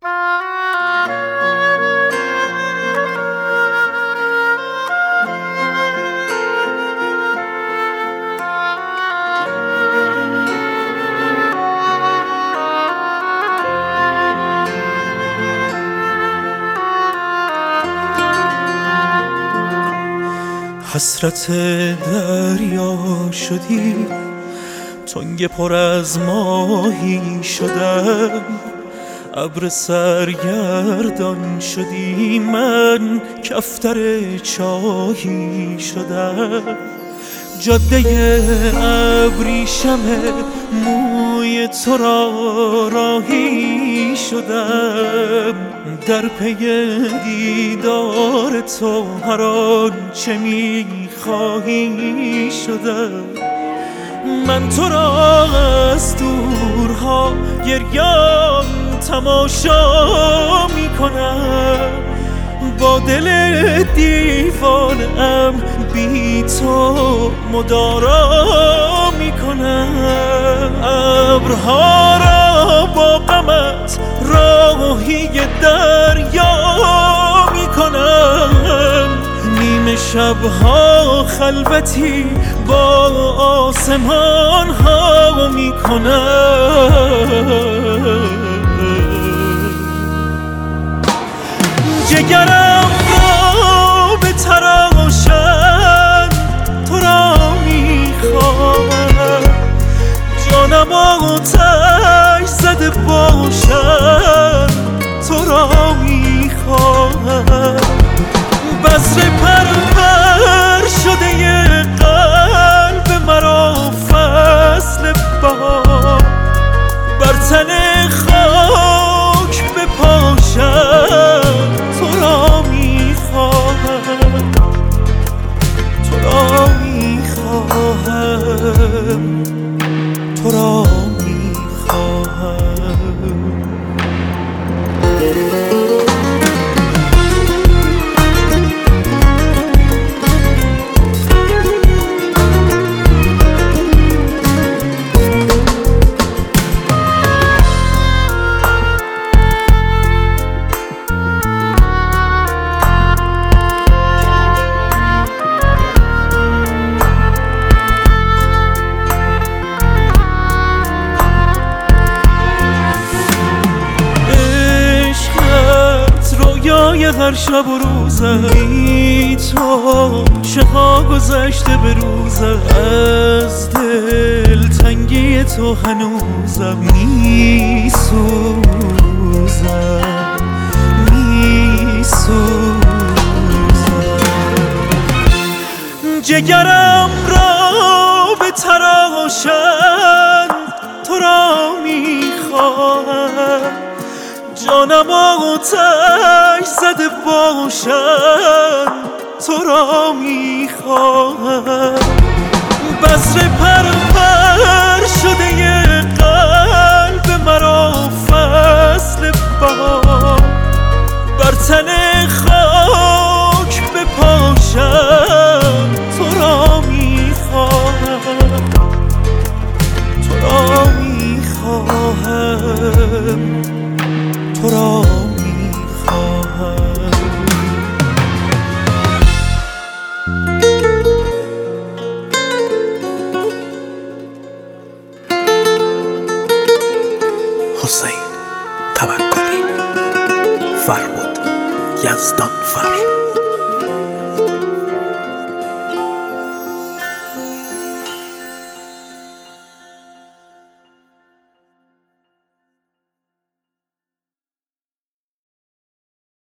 حسرت دریا شدی، تنگ پر از ماهی شدم. ابر سرگردان شدی، من کفتر چاهی شدم. جاده ابریشم موی تو را راهی شدم. در پی دیدار تو هر آنچه می‌خواهی شدم. من تو را از دورها گریان تماشا می‌کنم. با دل دیوانه‌ام بی تو مدارا میکنم. ابرها را با غمت راهی دریا میکنم. نیمه شبها خلوتی با آسمان ها میکنم. جگرم را به تراشم تو را میخواهم. جانم آتش زده باشم تو را میخواهم. بذر پرور شده قلب مرا فصل بهار. بر تن خاک بپاشم تو را میخواهم. تو را میخواهم. تو را میخواهم. هر شب و روزم بی تو چه ها گذشته به روزم. از دل تنگی تو هنوزم میسوزم. جگرم را به تراشم تو را میخواهم. جانم آتش زده باشم تو را میخواهم. بذر پرور شده قلب مرا فصل بهار. بر تن خاک بپاشم تو را میخواهم. تو را میخواهم. تو را میخواهم. حسین توکلی، فربود یزدانفر.